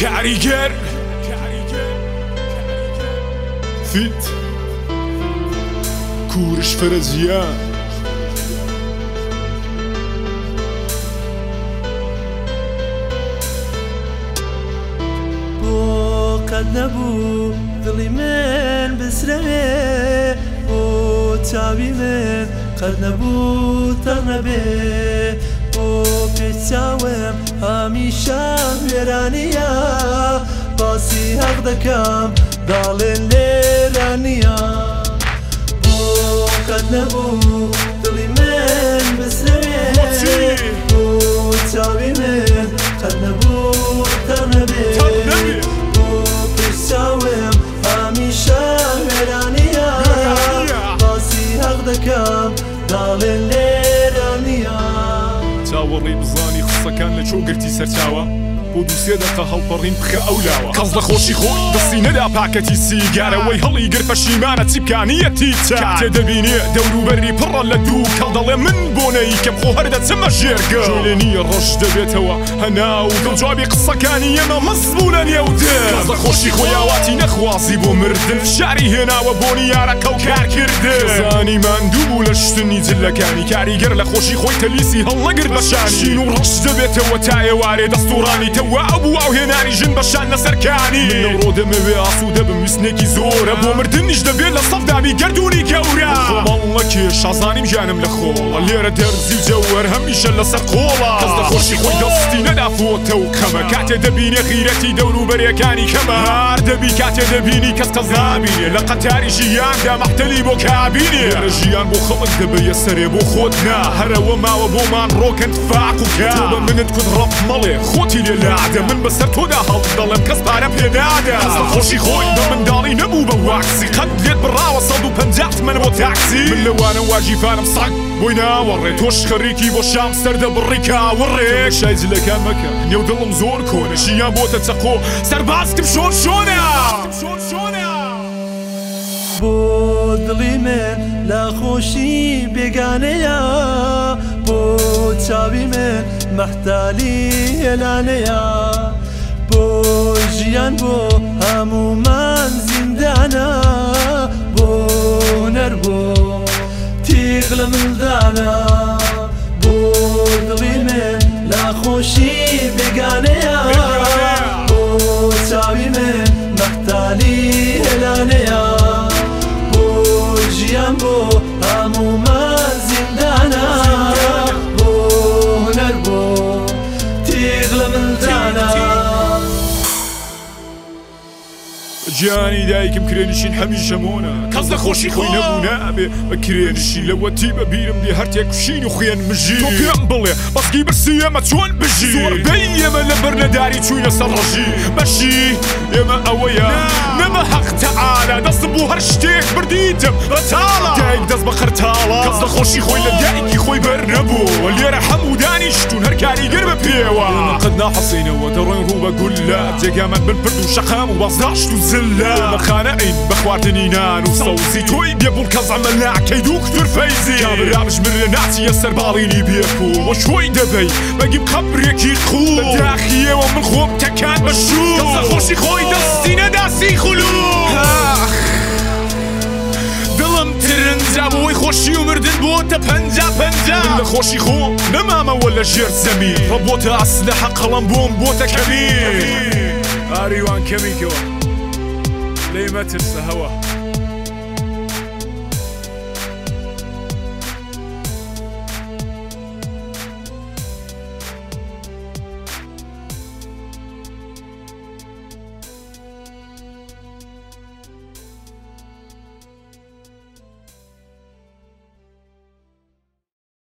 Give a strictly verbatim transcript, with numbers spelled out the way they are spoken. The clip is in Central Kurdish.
كعريقر فيت كورش فرزيان بو قد نبو دڵی من بسرەوێ بۆ چاوی من قەت نەبوو تەڕ نەبێ بۆ پێچاوم هەمیشە وێرانیە باسی حەق دەکەم داڵێن لێرە نییە بۆ قەت نەبوو دڵی من بسرەوێ بۆ چاوی من قەت نەبوو تەڕ نەبێ بۆ پێچاوم هەمیشە وێرانیە باسی حەق دەکەم داڵێن لێرە نییە چاوەڕێی بزانی قسەکان لە چۆ گرتی سەرچاوە بۆ دووسێ دەقە هەڵپەڕین بخە ئەولاوە کەس لە خۆشی خۆی دەستی نەدا پاکەتی سیگارەوەی هەڵی گر پەشیمانە چی بکانیەتی چا کاتێ دەبینێ دەوروبەری پڕە لە دوو کەڵ دەڵێ من بۆ نەی کەم خۆ هەر دەچمە ژێرگە جۆلێ نییە ڕۆژ دەبێتەوە هەناو دڵجوابی قسەکانی ئێمە مەزبوونە نێودێ کەس لە خۆشی خۆی ئاواتی نەخوازی بۆ مردن فشاری هێناوە بۆنی یارەکە و کارکردن خزانی ماندوو بوو لە شتنی جلەکانی کاریگەر لە خۆشی خۆی تەلیسی هەڵنەگرت بەشانی شین و ڕەش دەبێتەوە تا ئێوارێ دەستوڕانی وا ئەبوو ئەو هێنانی ژن بەشان لەسەرکانی من لەڕۆ دەمەوێ ئاسوودە بم ویستنێکی زۆرە بۆ مردنیش دەبێت لە سەف دابی گەردوونی گەورە خۆماڵ نەکێش شازانیم ژیانم لە خۆڵە لێرە دەرزی جەوەر هەمیشە لەسەر قۆڵە کەس لە خۆشی خۆی دەستی نەدافۆتە و کەمە کاتێ دەبینێ خیرەتی دەوروبەریەکانی کەمە هەر دەبی کاتێ دەبینی کەس کەس نابینێ لە قەتاری ژیاندا مەحتەلی بۆ کابینێ لە ژیان بۆ خەڵک دەبێ سەرێ بۆ خۆت نا هەرەوە ماوە بۆمان ڕۆکەن تفاق و کا تۆ بە منت کورد ڕەب مەڵێ خۆتی لێ لادە من بەسەر تۆدا هەڵ دەڵێم کەس پارە پێدادا کەس لە خۆشی خۆی بە منداڵی نەبوو بە واکسی قەت لێت بڕاوە سەد و پەنجات من بۆ تاکسی من لەوانە واجیفانم سەگ بۆی ناوەڕێ تۆش خەریکی بۆ شام سەردە بڕی کاوەڕێ شای جلەکان مەکە نێو دڵم زۆر کۆنە ژیان بۆتە چەقۆ سەربازکم شۆن شۆنە بۆ دڵی من لە خۆشی بێگانەیە بۆ چاوی من مەحتالی هێلانەیە بۆ ژیان بۆ هەمومان زیندانە بۆ هونەر بۆ تیغ لە مندانە بۆ دڵی من لە خۆشی بێگانەیە بۆ چاوی من مەحتالی هێلانەیە بۆ ژیان بۆ هەمومان زیندانە بۆ هونەر بۆ تیغ لە مندانە گیانی دایکم کرێنشین هەمیشە مۆنە کەس لە خۆشی خۆی نەبوو نابێ بە کرێنشی لەوەتی بەبیرم دێ هەر تێکوشین و خوێن مژی تۆ پێم بڵێ بەسکی برسی ئێمە چۆن بژی زۆربەی ئێمە لە بەرنەداری چووینە سەر ڕەژی بەشی ئێمە ئەوەیە نەمە حەق تەعالە دەستم بۆ هەر شتێک بردیتم بەتاڵە دایک دەست بە خەرتاڵە کەس لە خۆشی خۆی لە دایکی خۆی بەر نەبوو لێرە هەموو دانیشتون هەر کاریگەر بە پێوە قەت ناحەسینەوە دەڕۆین ڕوو بە گولات جێگامان بن پرد و شەقام و بەزداشت و زلە لە خانەئین بە خواردنی نان و سەوزی تۆی بێبوون کەس ئەمە ناکەی دوو کتور فەیزی کابرامش من لە ناچیە سەرباڵینی بێکوو وە شۆی دەبەی بەگیم قەبرێکی خوو لە داخیەوە من خۆم تەکان بە شوو کەس لە خۆشی خۆی دەستی نەداسی خولوو دڵم ترنجا بۆی خۆشی و مردن بۆتە پەنجا پەنجا من لە خۆشی خۆم نەمامەوە لە ژێر زەمی ڕە بۆتە ئەسلحە قەڵەم بۆم بۆتە کەمی ئاریوان کەمیکەوە لێ مەترسە هەوە